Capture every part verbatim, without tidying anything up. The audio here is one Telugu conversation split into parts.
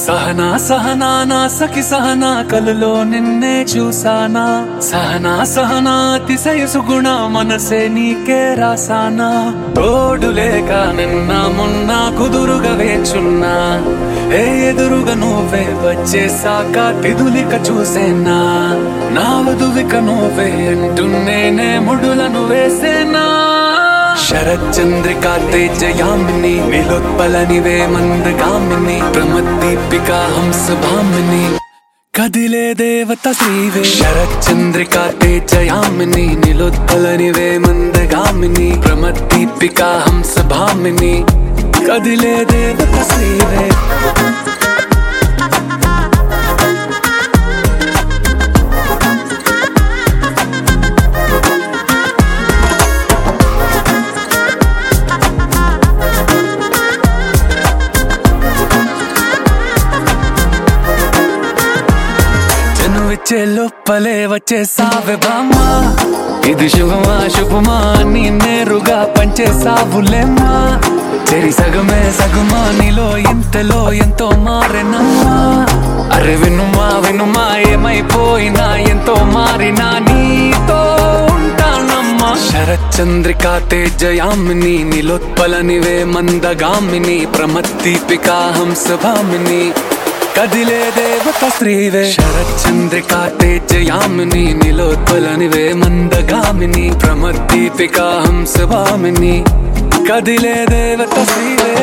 సహనా సహనా నా సఖి సహనా కలలో నిన్నే చూసానా సహనా సహనా అతిశయసు గుణ మనసే నీకే రాసానా తోడు లేక నిన్న మొన్న కుదురుగా వేచున్నా ఏ ఎదురుగా నువ్వే వచ్చేసాక తిదులిక చూసేనా నా వధువిక నువ్వే అంటున్నేనే ముడులను వేసేనా శరచంద్రికా తేజయామిని నిలోత్పలనివే మందగామిని ప్రమద్దీపికా హంసభామిని కదిలే దేవత శ్రీవే శరచంద్రికా తేజయామిని నిలోత్పలనివే మందగామిని ప్రమద్దీపికా హంసభామిని కదిలే దేవత శ్రీవే వచ్చే లోపలే వచ్చేసావే బామ్మా ఇది శుభమా శుభమా నీ నేరుగా పంచేసావులేమ్మా చెరి సగమే సగుమా నీలో ఇంతలో ఎంతో మారెనమ్మా అరే వినుమా వినుమా ఏమైపోయినా ఎంతో మారినా నీతో ఉంటానమ్మా శరచంద్రికా తేజయామిని నిలోత్పలనివే మందగామిని ప్రమద్దీపికా హంసభామిని కదిలే దేవత శ్రీవే శరచంద్రికా తేజయామిని నిలోత్పలనివే మందగామిని ప్రమద్దీపికా హంసభామిని కదిలే దేవత శ్రీవే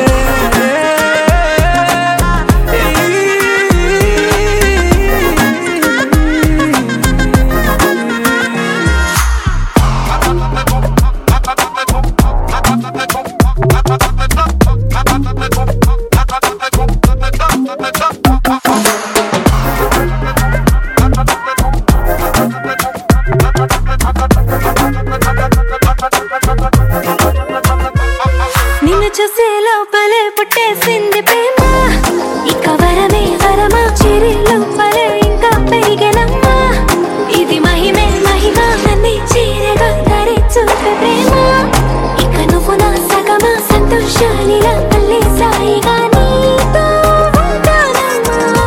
నిన్ను చూసే లోపలే పుట్టేసింది ప్రేమ ఇక వరమే వరమా చిరి లోపలే ఇంకా పెరిగెనమ్మా ఇది మహిమే మహిమ నన్ను చీరగా ధరి చూపే ప్రేమ ఇక నువ్వు నా సగమా సంతోషాలిలా మళ్ళీ సాయిగా నీతో ఉంటానమ్మా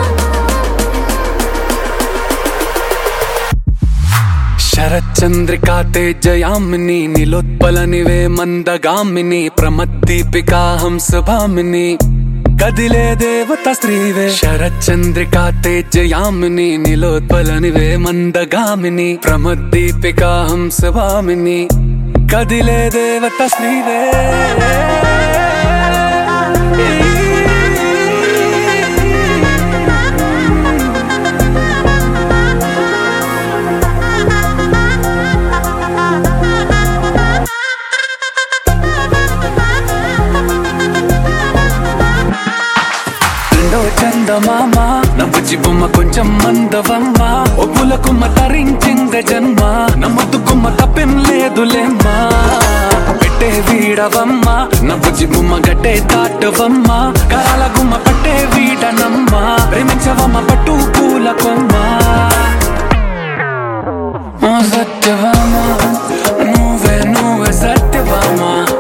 శరచంద్రికా తేజయామిని నిలోత్పలనివే మందగామిని ప్రమద్దీపికా హంసభామిని కదిలే దేవత శ్రీవే శరచంద్రికా తేజయామిని నిలోత్పలనివే మందగామిని ప్రమద్దీపికా హంసభామిని కదిలే దేవత శ్రీవే చందమామ నవ్వుచి బొమ్మ కొంచెం మందవమ్మ ఒప్పులకుమ్మ తరించింద జన్మ నమ్మతుకుమ్మ తప్పేం లేదులేమ్మా పెట్టే వీడవమ్మ నవ్వుచి బొమ్మ గట్టే దాటవమ్మ కరాల గుమ్మ పట్టే వీడనమ్మ ప్రేమించవమ్మ పట్టు పూల కొమ్మ సత్యవామ నువ్వే నువ్వే సత్యవామ